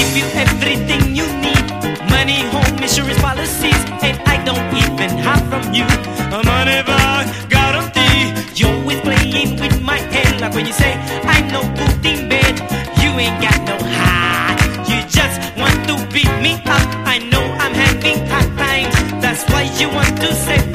give you everything you need. Money, home, insurance policies, and I don't even hide from you. A money bag guarantee. You're always playing with my head, like when you say I'm no good in bed. You ain't got no heart. You just want to beat me up. I know I'm having hard times. That's why you want to say